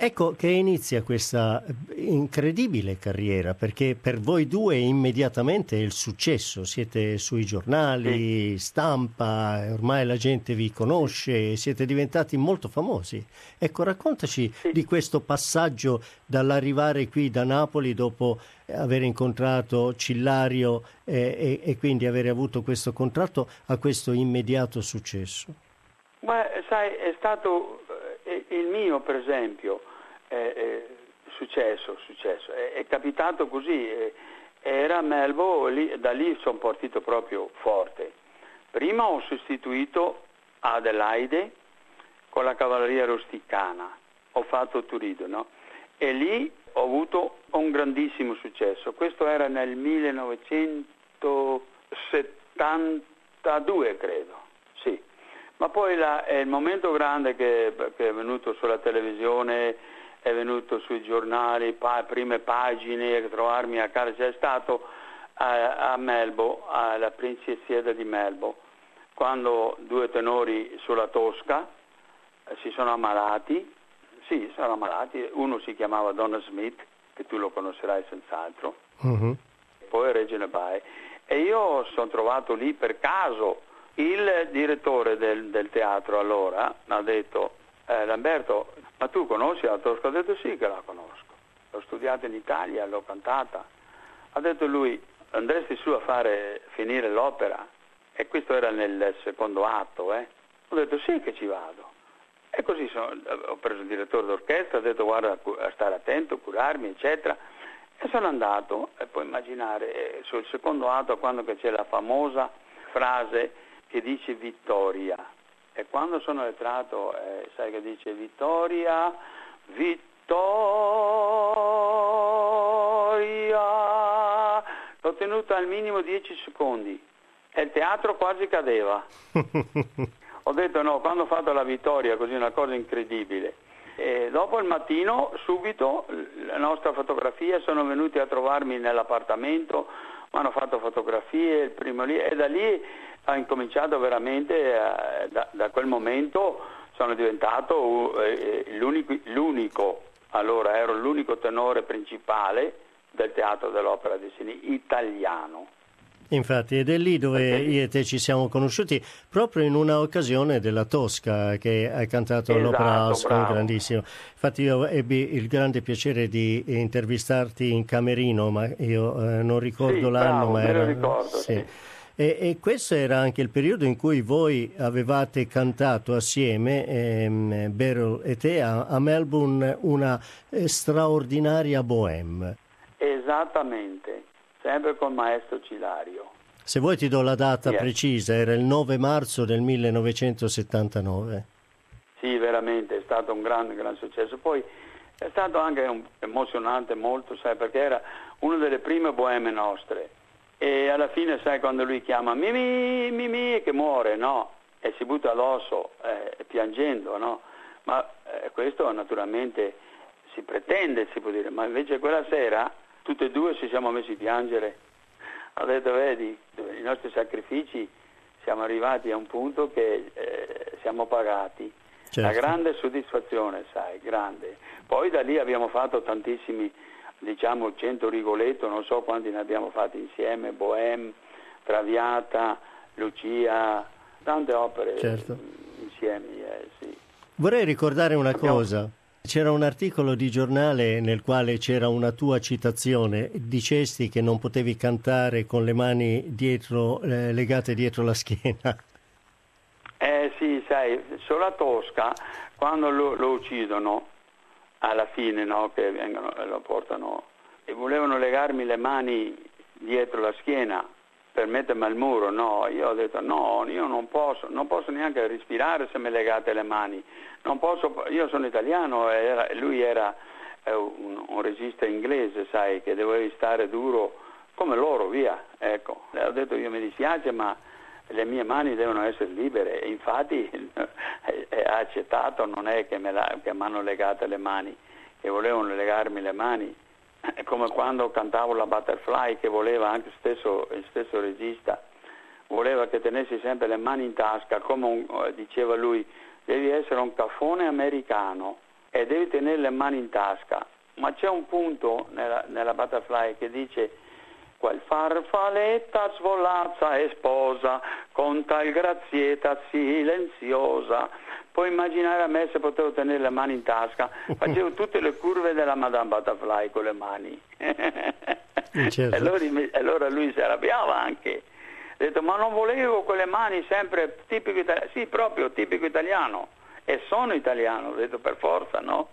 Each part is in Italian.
Ecco che inizia questa incredibile carriera, perché per voi due immediatamente è il successo, siete sui giornali, stampa, ormai la gente vi conosce, siete diventati molto famosi. Ecco, raccontaci di questo passaggio dall'arrivare qui da Napoli dopo aver incontrato Cillario e quindi avere avuto questo contratto a questo immediato successo. Beh, sai, è stato il mio, per esempio, successo, è capitato così, era a Melbourne, da lì sono partito proprio forte. Prima ho sostituito Adelaide con la cavalleria rusticana, ho fatto Turido, no? E lì ho avuto un grandissimo successo. Questo era nel 1972, credo, sì. Ma poi il momento grande che è venuto sulla televisione, è venuto sui giornali, prime pagine, a trovarmi a casa, c'è stato a Melbourne, alla Principessa di Melbourne, quando due tenori sulla Tosca si sono ammalati. Sì, sono ammalati. Uno si chiamava Donna Smith, che tu lo conoscerai senz'altro, poi Regina Bay. E io sono trovato lì per caso. Il direttore del teatro allora mi ha detto: Lamberto, ma tu conosci la Tosca? Ho detto sì che la conosco, l'ho studiata in Italia, l'ho cantata. Ha detto lui: andresti su a finire l'opera? E questo era nel secondo atto, Ho detto sì che ci vado. E così ho preso il direttore d'orchestra, ho detto guarda a stare attento, curarmi, eccetera. E sono andato, e puoi immaginare, sul secondo atto, quando che c'è la famosa frase che dice vittoria, e quando sono entrato, sai che dice vittoria, l'ho tenuta al minimo 10 secondi e il teatro quasi cadeva. Ho detto no, quando ho fatto la vittoria, così una cosa incredibile. E dopo il mattino, subito, la nostra fotografia, sono venuti a trovarmi nell'appartamento, mi hanno fatto fotografie, il primo lì, e da lì ho incominciato veramente, da quel momento sono diventato l'unico, allora ero l'unico tenore principale del Teatro dell'Opera di Sini italiano. Infatti, ed è lì dove io e te ci siamo conosciuti, proprio in una occasione della Tosca che hai cantato all'Opera House con grandissimo. Infatti io ebbi il grande piacere di intervistarti in camerino, ma io non ricordo l'anno, ma me lo ricordo, sì. E questo era anche il periodo in cui voi avevate cantato assieme, Beryl e te, a Melbourne, una straordinaria bohème. Esattamente. Sempre con maestro Cillario. Se vuoi ti do la data precisa, era il 9 marzo del 1979. Sì, veramente, è stato un gran successo. Poi è stato anche emozionante molto, sai, perché era una delle prime bohème nostre. E alla fine, sai, quando lui chiama Mimì, che muore, no? E si butta addosso, piangendo, no? Ma questo naturalmente si pretende, si può dire, ma invece quella sera tutti e due ci siamo messi a piangere. Ho detto, vedi, i nostri sacrifici, siamo arrivati a un punto che siamo pagati. Certo. La grande soddisfazione, sai, grande. Poi da lì abbiamo fatto tantissimi, 100 Rigoletto, non so quanti ne abbiamo fatti insieme, Bohème, Traviata, Lucia, tante opere insieme, sì. Vorrei ricordare una cosa. C'era un articolo di giornale nel quale c'era una tua citazione, dicesti che non potevi cantare con le mani legate dietro la schiena. Sì, sai, sulla Tosca, quando lo uccidono, alla fine, no, che lo portano, e volevano legarmi le mani dietro la schiena per mettermi al muro, no, io ho detto no, io non posso neanche respirare se mi legate le mani. Non posso, io sono italiano e lui era un regista inglese, sai, che dovevi stare duro come loro, via, ecco. Ho detto io mi dispiace, ma le mie mani devono essere libere, e infatti ha accettato, non è che mi hanno legate le mani, che volevano legarmi le mani. È come quando cantavo la Butterfly, che voleva anche il stesso regista, voleva che tenessi sempre le mani in tasca, come diceva lui, devi essere un caffone americano. e devi tenere le mani in tasca. Ma c'è un punto nella Butterfly che dice: qual farfaletta svolazza e sposa, con tal grazieta silenziosa. Puoi immaginare a me se potevo tenere le mani in tasca, facevo tutte le curve della Madame Butterfly con le mani. Certo. E allora lui si arrabbiava anche. Ha detto: ma non volevo quelle mani sempre tipico italiano. Sì, proprio tipico italiano. E sono italiano. Ho detto: per forza, no?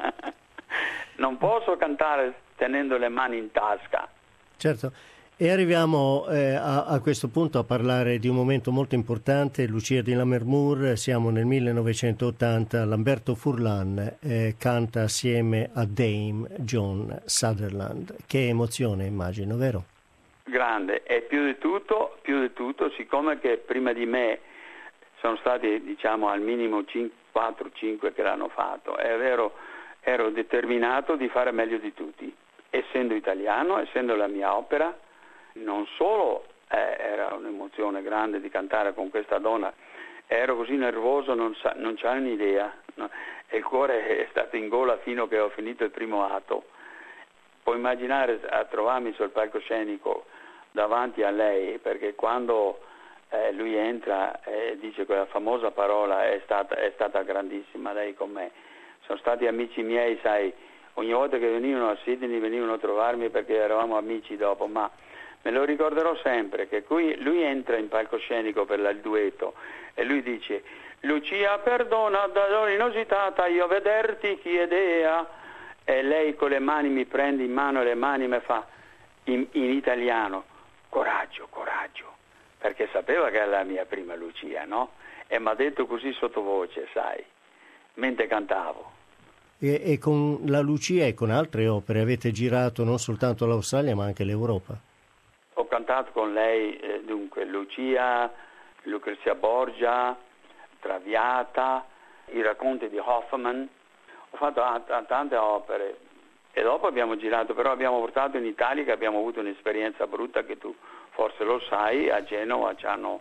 Non posso cantare tenendo le mani in tasca. Certo. E arriviamo a questo punto a parlare di un momento molto importante. Lucia di Lammermoor, siamo nel 1980, Lamberto Furlan canta assieme a Dame Joan Sutherland. Che emozione, immagino, vero? Grande, e più di tutto, siccome che prima di me sono stati, diciamo, al minimo 4-5 che l'hanno fatto, è vero, ero determinato di fare meglio di tutti, essendo italiano, essendo la mia opera. Non solo era un'emozione grande di cantare con questa donna, ero così nervoso, non c'hai un'idea, no? E il cuore è stato in gola fino a che ho finito il primo atto. Puoi immaginare a trovarmi sul palcoscenico davanti a lei, perché quando lui entra e dice quella famosa parola è stata grandissima lei con me. Sono stati amici miei, sai, ogni volta che venivano a Sydney venivano a trovarmi perché eravamo amici dopo, ma me lo ricorderò sempre che qui lui entra in palcoscenico per il duetto e lui dice: Lucia, perdona, da inositata io vederti chiedea, e lei con le mani mi prende in mano le mani e mi fa in italiano: coraggio, coraggio, perché sapeva che era la mia prima Lucia, no? E mi ha detto così sottovoce, sai, mentre cantavo. E con la Lucia e con altre opere avete girato non soltanto l'Australia ma anche l'Europa. Ho cantato con lei, dunque, Lucia, Lucrezia Borgia, Traviata, i racconti di Hoffman. Ho fatto tante opere e dopo abbiamo girato, però abbiamo portato in Italia, che abbiamo avuto un'esperienza brutta che tu forse lo sai, a Genova ci hanno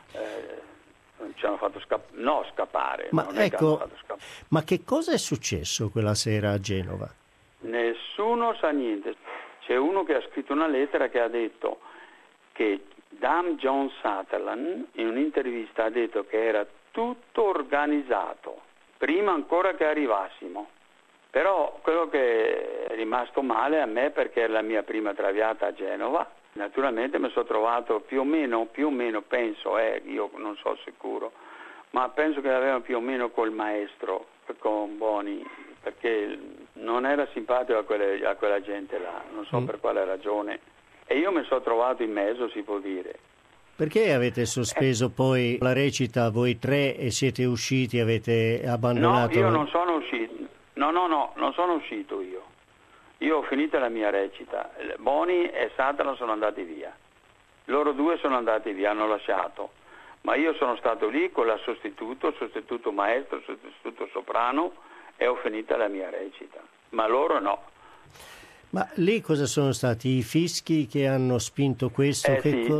fatto scappare. Ma non ecco, fatto scappare. Ma che cosa è successo quella sera a Genova? Nessuno sa niente. C'è uno che ha scritto una lettera che ha detto che Dame Joan Sutherland in un'intervista ha detto che era tutto organizzato prima ancora che arrivassimo. Però quello che è rimasto male a me, perché era la mia prima Traviata a Genova, naturalmente mi sono trovato più o meno penso, io non so sicuro, ma penso che l'avevano più o meno col maestro, con Boni, perché non era simpatico a quella gente là, non so per quale ragione. E io mi sono trovato in mezzo, si può dire. Perché avete sospeso poi la recita voi tre e siete usciti, avete abbandonato? No, io non sono uscito. No, non sono uscito io. Io ho finito la mia recita. Boni e Sutherland sono andati via. Loro due sono andati via, hanno lasciato. Ma io sono stato lì con la sostituto maestro, sostituto soprano, e ho finito la mia recita. Ma loro no. Ma lì cosa sono stati i fischi che hanno spinto questo?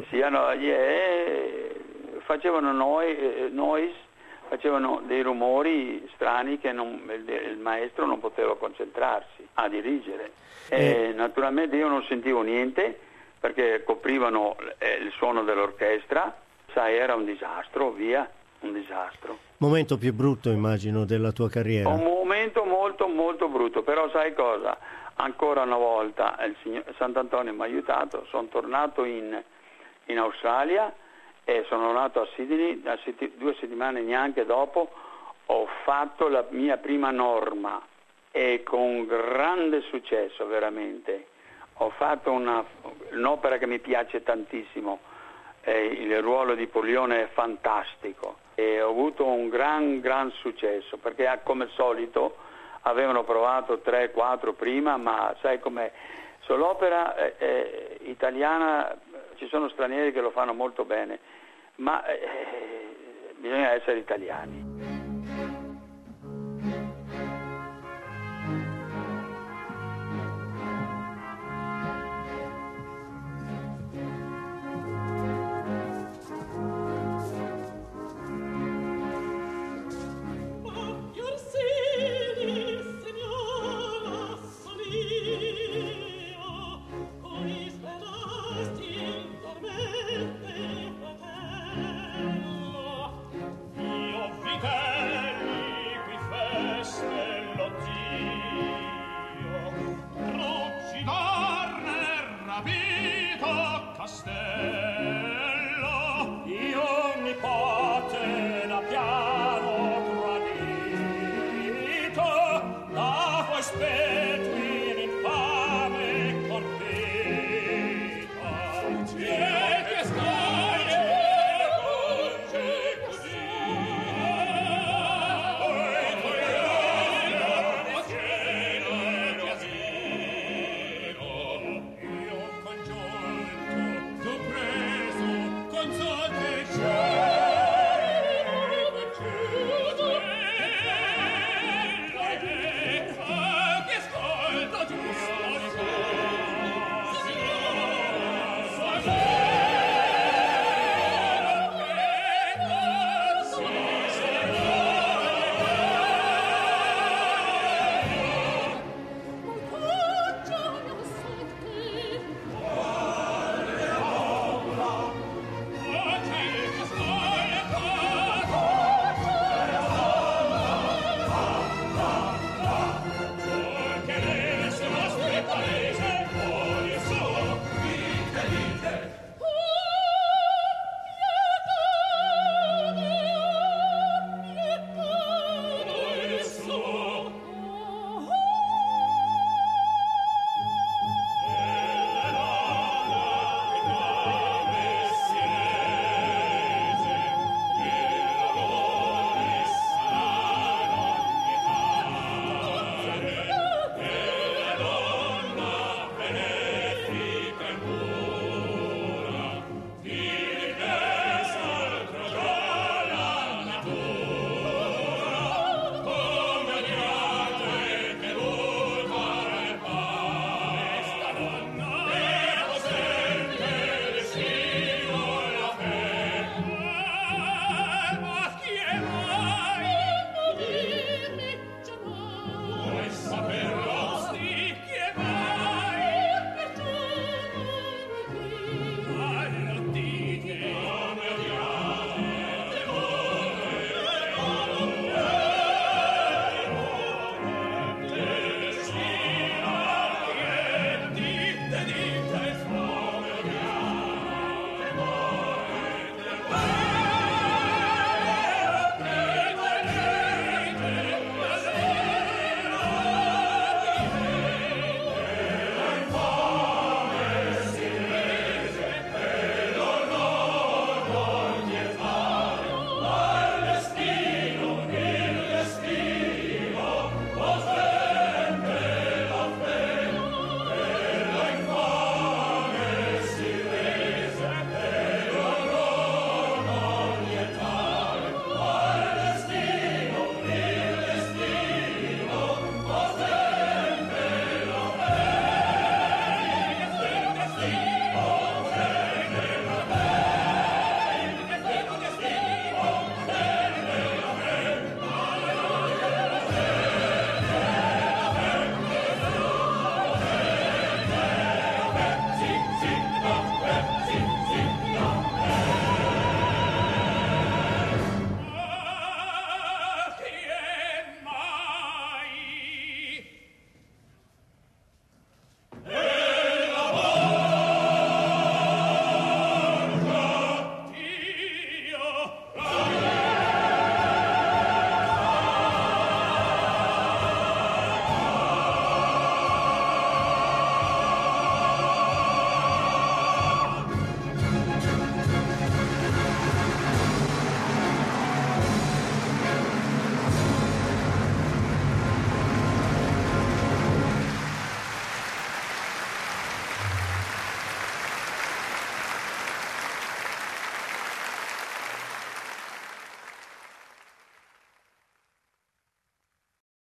Facevano noise, facevano dei rumori strani che il maestro non poteva concentrarsi a dirigere. Naturalmente io non sentivo niente perché coprivano il suono dell'orchestra, sai, era un disastro, un disastro. Momento più brutto, immagino, della tua carriera. Un momento molto molto brutto, però sai cosa? Ancora una volta il signor Sant'Antonio mi ha aiutato, sono tornato in Australia e sono tornato a Sydney, 2 settimane neanche dopo ho fatto la mia prima Norma e con grande successo veramente. Ho fatto un'opera che mi piace tantissimo, il ruolo di Pollione è fantastico e ho avuto un gran successo perché come al solito avevano provato 3-4 prima, ma sai com'è, sull'opera italiana ci sono stranieri che lo fanno molto bene, ma bisogna essere italiani. aspetta